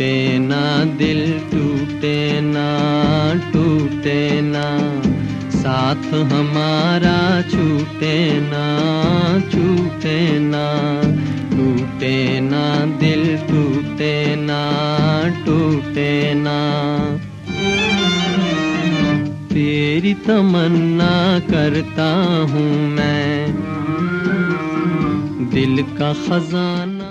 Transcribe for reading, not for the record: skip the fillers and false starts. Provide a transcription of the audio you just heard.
टूटे ना दिल, टूटे ना, टूटे ना, साथ हमारा छूटे ना, छूटे ना, टूटे ना दिल, टूटे ना, टूटे ना। तेरी तमन्ना करता हूँ मैं, दिल का खजाना